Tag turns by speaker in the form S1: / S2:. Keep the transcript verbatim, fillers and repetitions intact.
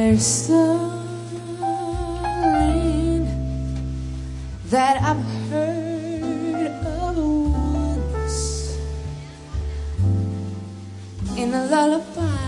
S1: There's a land that I've heard of once in a lullaby.